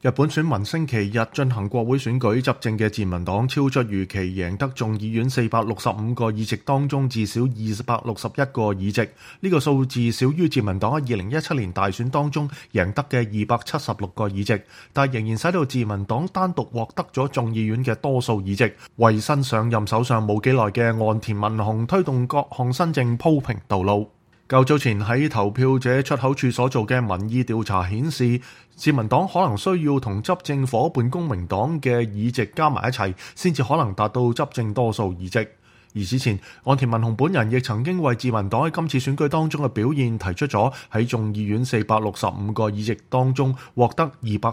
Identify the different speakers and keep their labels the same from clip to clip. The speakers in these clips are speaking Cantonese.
Speaker 1: 日本選民星期日進行國會選舉，執政嘅自民黨超出預期，贏得眾議院465個議席當中至少261個議席。呢個數字少於自民黨喺2017年大選當中贏得嘅276個議席，但仍然使到自民黨單獨獲得咗眾議院嘅多數議席，為新上任首相冇幾耐嘅岸田文雄推動各項新政鋪平道路。較早前喺投票者出口處所做嘅民意調查顯示，自民黨可能需要同執政夥伴公明黨嘅議席加埋一齊，先至可能達到執政多數議席。而此前，岸田文雄本人亦曾經為自民黨喺今次選舉當中嘅表現提出咗喺眾議院465個議席當中獲得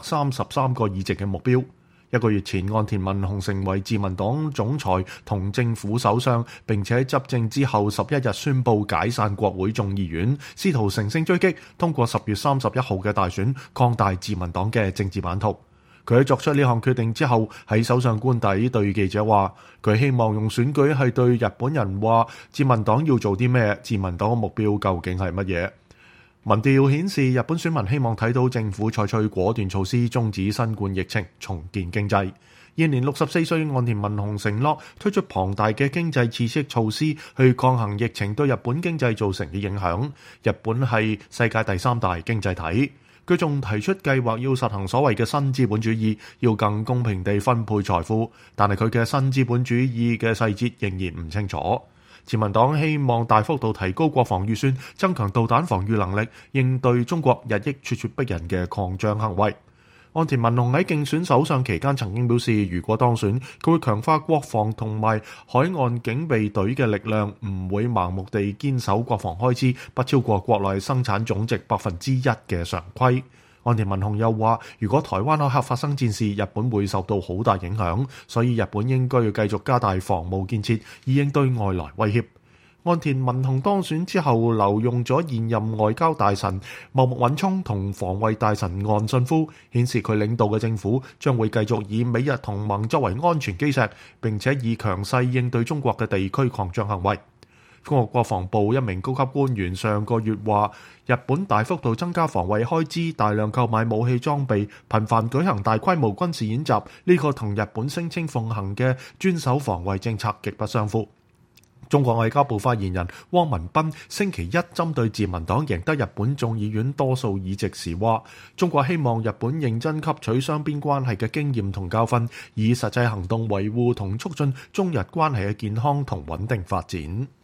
Speaker 1: 233個議席嘅目標。一個月前，岸田文雄成為自民黨總裁同政府首相，並且喺執政之後11日宣布解散國會眾議院，試圖乘勝追擊，通過10月31號嘅大選，擴大自民黨嘅政治版圖。佢喺作出呢項決定之後，喺首相官邸對記者話，佢希望用選舉係對日本人話，自民黨要做啲咩，自民黨嘅目標究竟係乜嘢。民調顯示，日本選民希望睇到政府採取果斷措施，終止新冠疫情，重建經濟。現年64歲岸田文雄承諾推出龐大嘅經濟刺激措施，去抗衡疫情對日本經濟造成嘅影響。日本係世界第3大經濟體。佢仲提出計劃要實行所謂嘅新資本主義，要更公平地分配財富，但係佢嘅新資本主義嘅細節仍然唔清楚。自民黨希望大幅度提高國防預算，增強導彈防禦能力，應對中國日益咄咄逼人嘅擴張行為。岸田文雄喺競選首相期間曾經表示，如果當選，佢會強化國防同埋海岸警備隊嘅力量，唔會盲目地堅守國防開支不超過國內生產總值1%嘅常規。岸田文雄又話，如果台灣海峽發生戰事，日本會受到好大影響，所以日本應該要繼續加大防務建設，以應對外來威脅。岸田文雄當選之後，留用咗現任外交大臣茂木敏充同防衛大臣岸信夫，顯示佢領導嘅政府將會繼續以美日同盟作為安全基石，並且以強勢應對中國嘅地區擴張行為。中國國防部一名高級官員上個月話，日本大幅度增加防衛開支，大量購買武器裝備，頻繁舉行大規模軍事演習，呢個同日本聲稱奉行嘅專守防衛政策極不相符。中國外交部發言人汪文斌星期一針對自民黨贏得日本眾議院多數議席時話，中國希望日本認真吸取雙邊關係嘅經驗同教訓，以實際行動維護同促進中日關係嘅健康同穩定發展。